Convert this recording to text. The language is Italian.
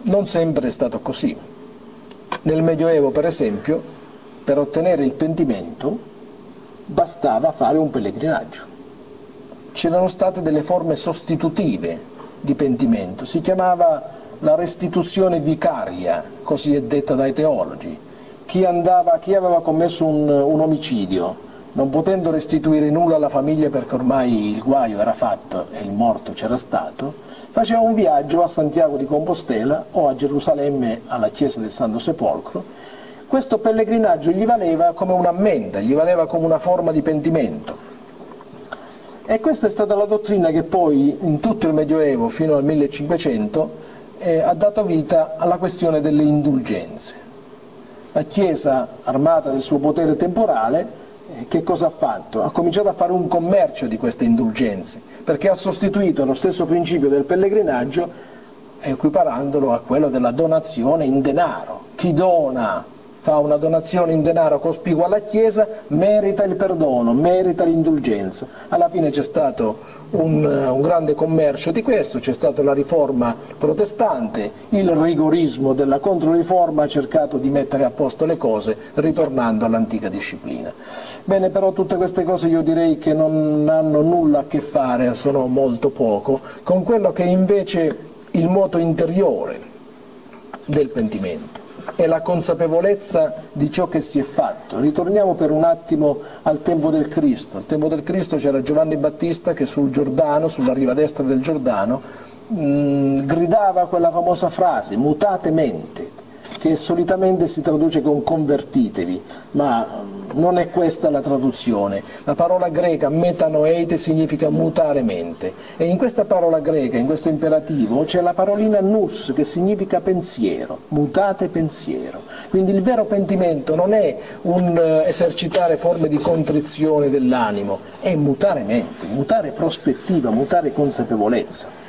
non sempre è stato così. Nel Medioevo, per esempio, per ottenere il pentimento bastava fare un pellegrinaggio. C'erano state delle forme sostitutive di pentimento, si chiamava la restituzione vicaria, così è detta dai teologi. Chi aveva commesso un omicidio, non potendo restituire nulla alla famiglia perché ormai il guaio era fatto e il morto c'era stato, faceva un viaggio a Santiago di Compostela o a Gerusalemme alla chiesa del Santo Sepolcro. Questo pellegrinaggio gli valeva come un'ammenda, gli valeva come una forma di pentimento. E questa è stata la dottrina che poi in tutto il Medioevo fino al 1500 ha dato vita alla questione delle indulgenze. La Chiesa, armata del suo potere temporale, che cosa ha fatto? Ha cominciato a fare un commercio di queste indulgenze, perché ha sostituito lo stesso principio del pellegrinaggio equiparandolo a quello della donazione in denaro. Chi dona, fa una donazione in denaro cospicua alla Chiesa, merita il perdono, merita l'indulgenza. Alla fine c'è stato un grande commercio di questo, c'è stata la riforma protestante, il rigorismo della controriforma ha cercato di mettere a posto le cose ritornando all'antica disciplina. Bene, però tutte queste cose io direi che non hanno nulla a che fare, sono molto poco, con quello che è invece il moto interiore del pentimento. È la consapevolezza di ciò che si è fatto. Ritorniamo per un attimo al tempo del Cristo. Al tempo del Cristo c'era Giovanni Battista che sul Giordano, sulla riva destra del Giordano, gridava quella famosa frase, mutate mente, che solitamente si traduce con convertitevi, ma non è questa la traduzione. La parola greca metanoeite significa mutare mente, e in questa parola greca, in questo imperativo, c'è la parolina nous che significa pensiero, mutate pensiero. Quindi il vero pentimento non è un esercitare forme di contrizione dell'animo, è mutare mente, mutare prospettiva, mutare consapevolezza.